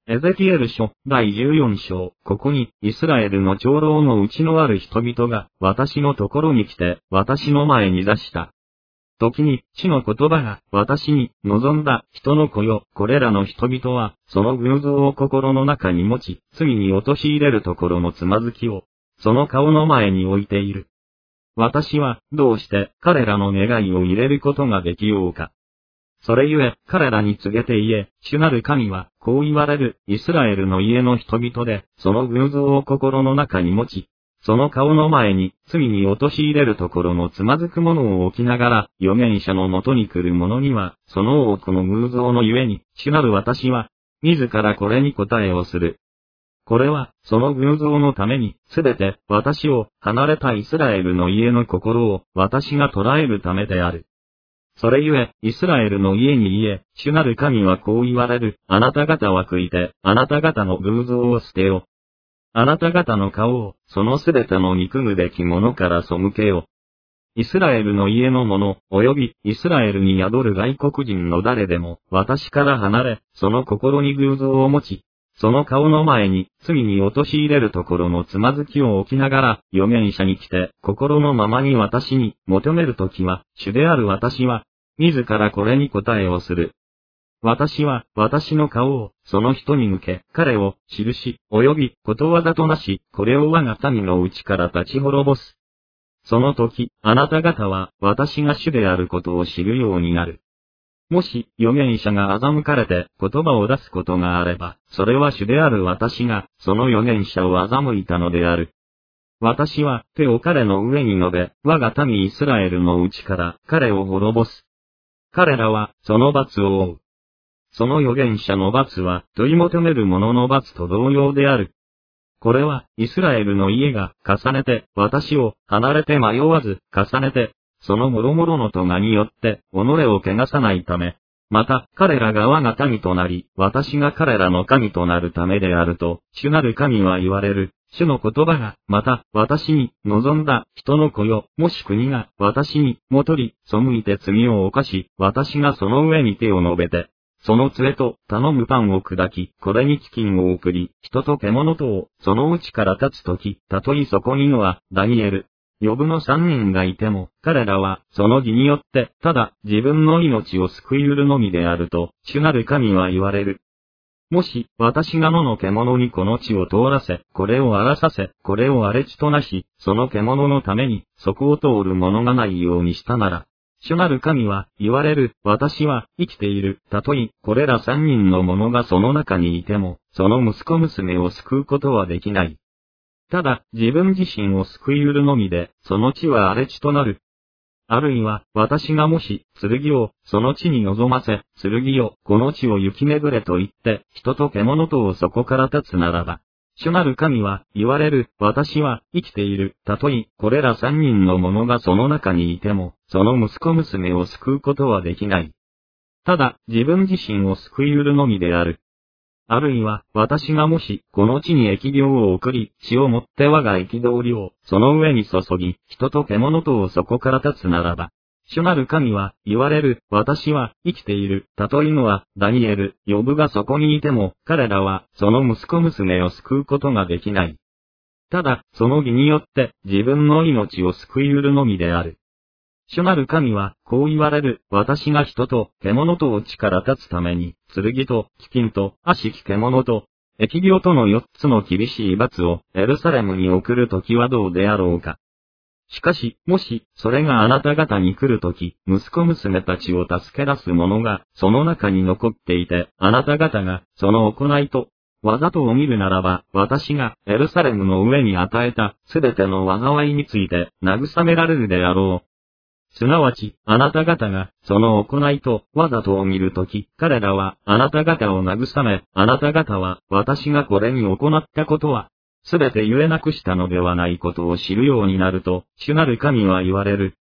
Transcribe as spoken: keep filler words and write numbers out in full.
エゼキエル書だいじゅうよん章、ここに、イスラエルの長老のうちのある人々が、私のところに来て、私の前に座した。時に、主の言葉が、私に、望んだ、人の子よ、これらの人々は、その偶像を心の中に持ち、罪に陥れるところのつまずきを、その顔の前に置いている。私は、どうして、彼らの願いを入れることができようか。それゆえ、彼らに告げて言え、主なる神は、こう言われる、イスラエルの家の人々で、その偶像を心の中に持ち、その顔の前に、罪に陥れるところのつまずくものを置きながら、預言者のもとに来る者には、その多くの偶像のゆえに、主なる私は、自らこれに答えをする。これは、その偶像のために、すべて、私を、離れたイスラエルの家の心を、私が捉えるためである。それゆえ、イスラエルの家に言え、主なる神はこう言われる。あなた方は悔いて、あなた方の偶像を捨てよ。あなた方の顔を、そのすべての憎むべきものから背けよ。イスラエルの家の者、及び、イスラエルに宿る外国人の誰でも、私から離れ、その心に偶像を持ち、その顔の前に、罪に陥れるところのつまずきを置きながら、預言者に来て、心のままに私に、求めるときは、主である私は、自らこれに答えをする。私は、私の顔を、その人に向け、彼を、印、及び、ことわざとなし、これを我が民のうちから立ち滅ぼす。その時、あなた方は、私が主であることを知るようになる。もし、預言者が欺かれて、言葉を出すことがあれば、それは主である私が、その預言者を欺いたのである。私は、手を彼の上に述べ、我が民イスラエルのうちから、彼を滅ぼす。彼らは、その罰を負う。その預言者の罰は、問い求める者の罰と同様である。これは、イスラエルの家が、重ねて、私を、離れて迷わず、重ねて、その諸々の咎によって、己を汚さないため、また、彼らが我が神となり、私が彼らの神となるためであると、主なる神は言われる。主の言葉が、また、私に、望んだ、人の子よ、もし国が、私に、もとり、背いて罪を犯し、私がその上に手を述べて、その杖と、頼むパンを砕き、これに飢饉を送り、人と獣とを、そのうちから立つとき、たとえそこにのは、ダニエル、ヨブの三人がいても、彼らは、その義によって、ただ、自分の命を救い得るのみであると、主なる神は言われる。もし、私が野の獣にこの地を通らせ、これを荒らさせ、これを荒れ地となし、その獣のために、そこを通る者がないようにしたなら、主なる神は、言われる、私は、生きている、たとえ、これら三人の者がその中にいても、その息子娘を救うことはできない。ただ、自分自身を救い得るのみで、その地は荒れ地となる。あるいは、私がもし、剣を、その地に臨ませ、剣よ、この地を行き巡れと言って、人と獣とをそこから立つならば、主なる神は、言われる、私は、生きている、たとえ、これら三人の者がその中にいても、その息子娘を救うことはできない。ただ、自分自身を救い得るのみである。あるいは、私がもし、この地に疫病を送り、血をもって我が憤りを、その上に注ぎ、人と獣とをそこから立つならば、主なる神は、言われる、私は、生きている、たとえのは、ダニエル、ヨブがそこにいても、彼らは、その息子娘を救うことができない。ただ、その義によって、自分の命を救い得るのみである。主なる神は、こう言われる、私が人と、獣とを地から立つために、剣と、飢饉と、悪しき獣と、疫病との四つの厳しい罰を、エルサレムに送るときはどうであろうか。しかし、もし、それがあなた方に来るとき、息子娘たちを助け出す者が、その中に残っていて、あなた方が、その行いと、わざとを見るならば、私が、エルサレムの上に与えた、すべての災いについて、慰められるであろう。すなわち、あなた方が、その行いと、わざとを見るとき、彼らは、あなた方を慰め、あなた方は、私がこれに行ったことは、すべて言えなくしたのではないことを知るようになると、主なる神は言われる。